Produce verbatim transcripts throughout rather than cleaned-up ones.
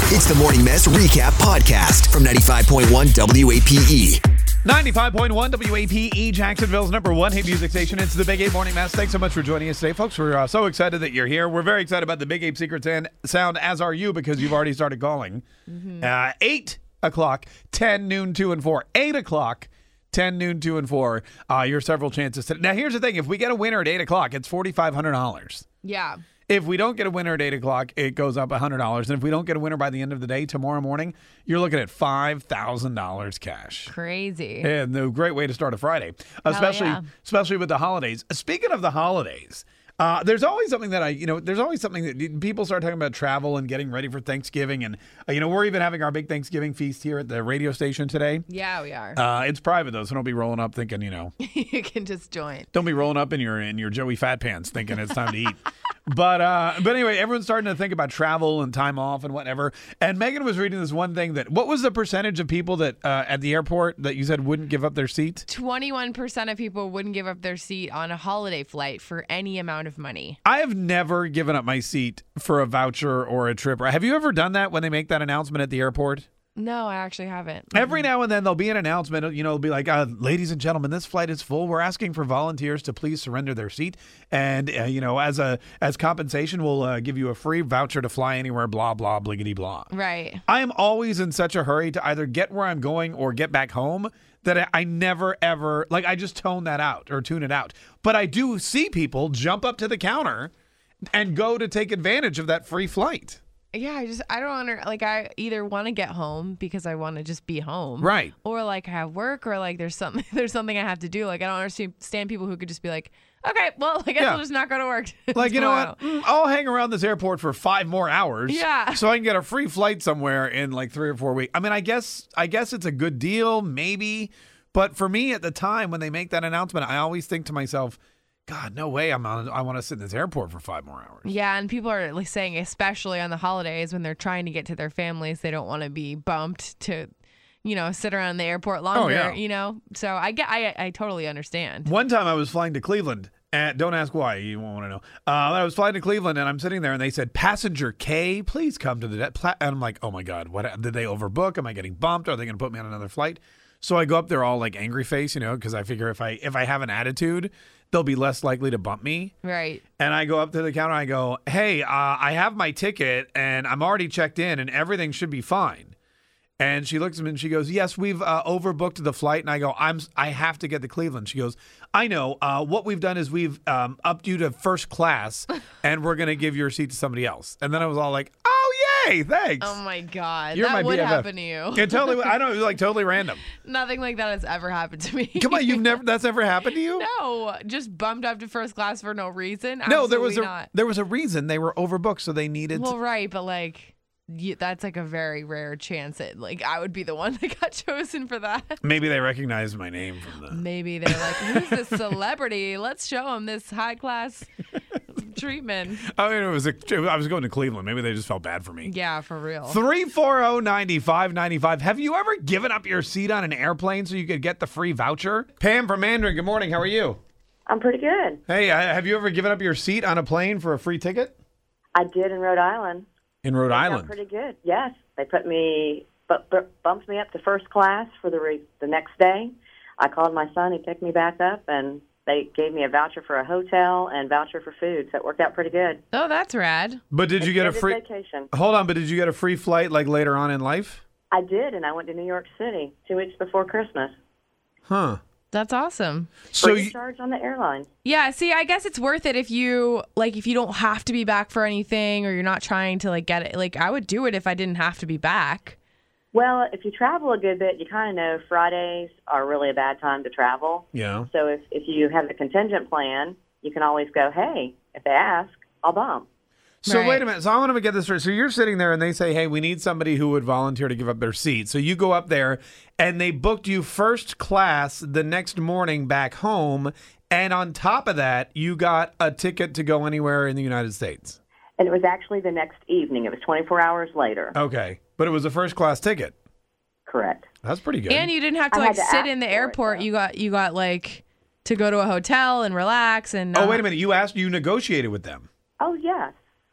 It's the Morning Mess Recap Podcast from ninety-five point one W A P E. ninety-five point one W A P E, Jacksonville's number one hit music station. It's the Big Ape Morning Mess. Thanks so much for joining us today, folks. We're uh, so excited that you're here. We're very excited about the Big Ape Secret San- Sound, as are you, because you've already started calling. Mm-hmm. Uh, eight o'clock, ten, noon, two, and four. eight o'clock, ten, noon, two, and four. Uh, your several chances. To- now, here's the thing. If we get a winner at eight o'clock, it's four thousand five hundred dollars. Yeah. If we don't get a winner at eight o'clock, it goes up one hundred dollars. And if we don't get a winner by the end of the day, tomorrow morning, you're looking at five thousand dollars cash. Crazy. And a great way to start a Friday, especially yeah. especially with the holidays. Speaking of the holidays, uh, there's always something that I, you know, there's always something that people start talking about travel and getting ready for Thanksgiving. And, uh, you know, we're even having our big Thanksgiving feast here at the radio station today. Yeah, we are. Uh, it's private, though, so don't be rolling up thinking, you know. You can just join. Don't be rolling up in your in your Joey Fat Pants thinking it's time to eat. But uh, but anyway, everyone's starting to think about travel and time off and whatever. And Megan was reading this one thing that, what was the percentage of people that uh, at the airport that you said wouldn't give up their seat? twenty-one percent of people wouldn't give up their seat on a holiday flight for any amount of money. I have never given up my seat for a voucher or a trip. Have you ever done that when they make that announcement at the airport? No, I actually haven't. Every now and then there'll be an announcement, you know, it'll be like, uh, ladies and gentlemen, this flight is full. We're asking for volunteers to please surrender their seat. And, uh, you know, as a as compensation, we'll uh, give you a free voucher to fly anywhere, blah, blah, bliggity, blah. Right. I am always in such a hurry to either get where I'm going or get back home that I, I never, ever, like, I just tone that out or tune it out. But I do see people jump up to the counter and go to take advantage of that free flight. Yeah, I just, I don't under, like, I either want to get home because I want to just be home. Right. Or, like, have work, or, like, there's something, there's something I have to do. Like, I don't understand people who could just be like, okay, well, I guess Yeah. I'll just not go to work. Like, you know tomorrow. what? Mm, I'll hang around this airport for five more hours. Yeah. So I can get a free flight somewhere in like three or four weeks. I mean, I guess, I guess it's a good deal, maybe. But for me at the time when they make that announcement, I always think to myself, God, no way I'm on, I want to sit in this airport for five more hours. Yeah, and people are like saying, especially on the holidays when they're trying to get to their families, they don't want to be bumped to, you know, sit around in the airport longer, Oh, yeah. you know? So I get, I, I totally understand. One time I was flying to Cleveland, and don't ask why, you won't want to know. Uh, I was flying to Cleveland, and I'm sitting there, and they said, passenger K, please come to the deck. Pla-. And I'm like, oh my God, what did they overbook? Am I getting bumped? Are they going to put me on another flight? So I go up there all like angry face, you know, because I figure if I if I have an attitude, they'll be less likely to bump me. Right. And I go up to the counter, I go, hey, uh, I have my ticket, and I'm already checked in, and everything should be fine. And she looks at me and she goes, yes, we've uh, overbooked the flight. And I go, I'm, I have to get to Cleveland. She goes, I know. Uh, what we've done is we've um, upped you to first class, and we're going to give your seat to somebody else. And then I was all like, oh, yay, thanks. Oh my God. You're that my would B F F. happen to you. It totally, I know, it was like totally random. Nothing like that has ever happened to me. Come on, you've never, that's ever happened to you? No, just bumped up to first class for no reason. No, there was a, Absolutely not. there was a reason they were overbooked, so they needed Well, right, but like, you, that's like a very rare chance that like I would be the one that got chosen for that. maybe they recognized my name from the. Maybe they're like, who's this celebrity? Let's show him this high class treatment. I mean, it was a, I was going to Cleveland. Maybe they just felt bad for me. Yeah, for real. three four zero, nine five nine five. Have you ever given up your seat on an airplane so you could get the free voucher? Pam from Mandarin, good morning. How are you? I'm pretty good. Hey, uh, have you ever given up your seat on a plane for a free ticket? I did in Rhode Island. In Rhode They got Island? pretty good. Yes, they put me, bu- bu- bumped me up to first class for the re- the next day. I called my son. He picked me back up, and they gave me a voucher for a hotel and voucher for food. So it worked out pretty good. Oh, that's rad. But did you get a Extended free... vacation? Hold on, but did you get a free flight like later on in life? I did, and I went to New York City two weeks before Christmas. Huh. That's awesome. So Free you, charge on the airline. Yeah, see, I guess it's worth it if you like if you don't have to be back for anything or you're not trying to like get it. Like I would do it if I didn't have to be back. Well, if you travel a good bit, you kind of know Fridays are really a bad time to travel. yeah. So if, if you have a contingent plan, you can always go, hey, if they ask, I'll bump. So Right. wait a minute. So I want to get this straight. So you're sitting there and they say, hey, we need somebody who would volunteer to give up their seat. So you go up there and they booked you first class the next morning back home. And on top of that, you got a ticket to go anywhere in the United States. And it was actually the next evening. It was twenty-four hours later. Okay. But it was a first class ticket. Correct. That's pretty good. And you didn't have to I like had to sit ask in the for it, airport. though. You got you got like to go to a hotel and relax and oh, uh, wait a minute. You asked, you negotiated with them. Oh, yes.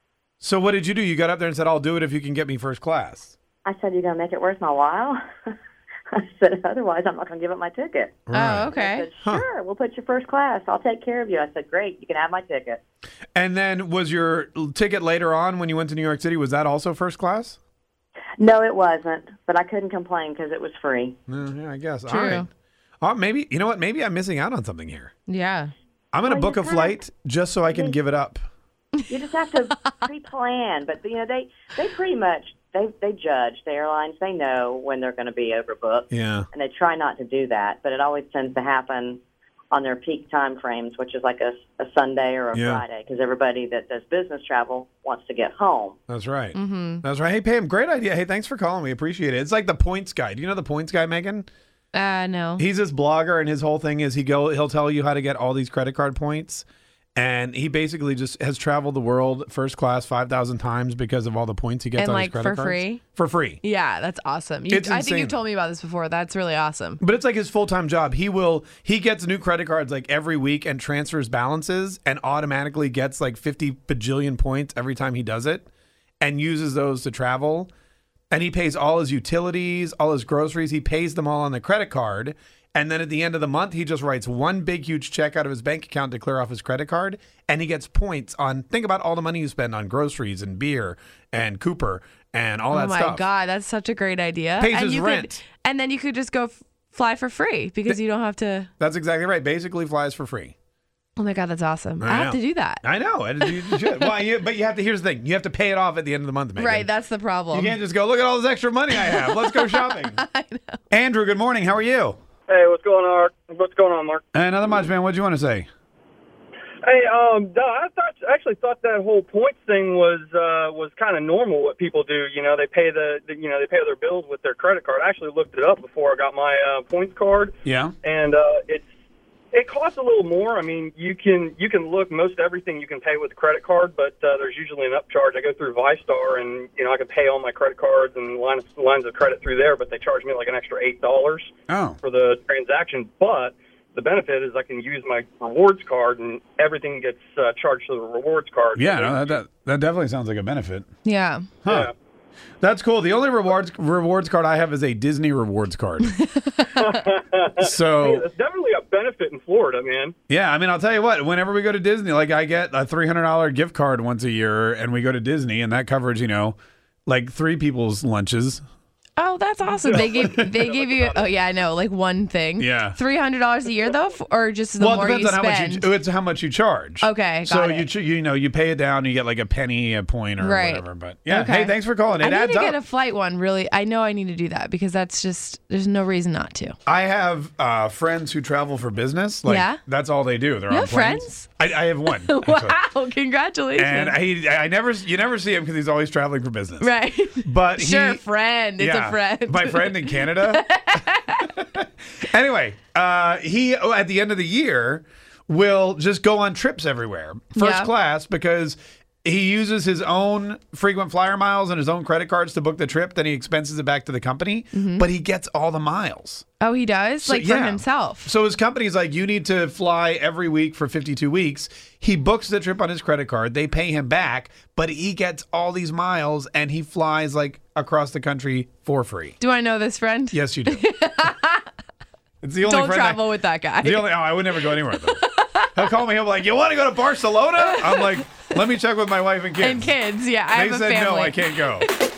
So what did you do? You got up there and said, I'll do it if you can get me first class. I said, "You're going to make it worth my while?" I said, "Otherwise, I'm not going to give up my ticket." Oh, I okay. said, "Sure, we'll put you first class. I'll take care of you." I said, "Great, you can have my ticket." And then was your ticket later on when you went to New York City, was that also first class? No, it wasn't, but I couldn't complain because it was free. Uh, yeah, I guess. True. All right. Oh, maybe, you know what? Maybe I'm missing out on something here. Yeah. I'm going to Well, book a you kinda- flight just so I can give it up. You just have to pre-plan, but you know they they pretty much they they judge the airlines. They know when they're going to be overbooked, Yeah. and they try not to do that. But it always tends to happen on their peak time frames, which is like a, a Sunday or a Yeah. Friday, because everybody that does business travel wants to get home. That's right. Mm-hmm. That's right. Hey, Pam, great idea. Hey, thanks for calling. We appreciate it. It's like the points guy. Do you know the points guy, Megan? Uh, no. He's this blogger, and his whole thing is he go he'll tell you how to get all these credit card points. And he basically just has traveled the world first class five thousand times because of all the points he gets And, on like, his credit for cards. free? For free. Yeah, that's awesome. You, It's I think insane. you've told me about this before. That's really awesome. But it's like his full-time job. He will he gets new credit cards like every week and transfers balances and automatically gets like fifty bajillion points every time he does it and uses those to travel. And he pays all his utilities, all his groceries. He pays them all on the credit card. And then at the end of the month, he just writes one big, huge check out of his bank account to clear off his credit card. And he gets points on, think about all the money you spend on groceries and beer and Cooper and all Oh that my stuff. God, that's such a great idea. Pays and his you rent. Could, and then you could just go f- fly for free because you don't have to. That's exactly right. Basically flies for free. Oh my God, that's awesome. I, I have know. to do that. I know. And you should. Well, you, but you have to, here's the thing. You have to pay it off at the end of the month, Megan. Right, that's the You problem. can't just go, look at all this extra money I have. Let's go shopping. I know. Andrew, good morning. How are you? Hey, what's going on? What's going on, Mark? Uh, nothing much, man. What do you want to say? Hey, um, no, I thought actually thought that whole points thing was uh, was kind of normal. What people do, you know, they pay the, the you know they pay their bills with their credit card. I actually looked it up before I got my uh, points card, Yeah. and uh, it's it costs a little more. I mean, you can you can look most everything you can pay with a credit card, but uh, there's usually an upcharge. I go through ViStar, and you know I can pay all my credit cards and lines lines of credit through there, but they charge me like an extra eight dollars Oh. for the transaction. But the benefit is I can use my rewards card, and everything gets uh, charged to the rewards card. Yeah, no, that, that that definitely sounds like a benefit. Yeah. Huh. Yeah. That's cool. The only rewards rewards card I have is a Disney rewards card. Hey, So, that's definitely a benefit in Florida, man. yeah, I mean, I'll tell you what, whenever we go to Disney, like I get a three hundred dollars gift card once a year and we go to Disney and that covers, you know, like three people's lunches. Oh, that's awesome. They gave they gave you. Oh yeah, I know. Like one thing. Yeah. Three hundred dollars a year though, f- or just the Well, it more depends you on how spend. much you it's how much you charge. Okay, So got you it. ch- you know, you pay it down, you get like a penny a point or Right. whatever, but yeah, Okay. hey, thanks for calling. It I need adds to up. get a flight one. Really, I know I need to do that because that's just there's no reason not to. I have uh, friends who travel for business. Like, Yeah? that's all they do. They're You on have planes. friends? I, I have one. actually. Wow! Congratulations. And I, I never, you never see him because he's always traveling for business. right. But sure, he, friend. It's yeah, a friend. my friend in Canada. Anyway, uh, he oh, at the end of the year will just go on trips everywhere, first Yeah. class, because he uses his own frequent flyer miles and his own credit cards to book the trip. Then he expenses it back to the company, but he gets all the miles. Oh, he does? So, like for yeah. himself. So his company's like, you need to fly every week for fifty-two weeks. He books the trip on his credit card. They pay him back, but he gets all these miles and he flies like across the country for free. Do I know this friend? Yes, you do. It's the only Don't friend travel I, with that guy. the only, oh, I would never go anywhere with him. He'll call me. He'll be like, you want to go to Barcelona? I'm like, let me check with my wife and kids. and kids, yeah. I They have a said, family. no, I can't go.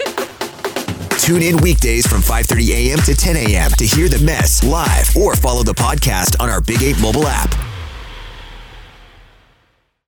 Tune in weekdays from five thirty a.m. to ten a.m. to hear the mess live or follow the podcast on our Big eight mobile app.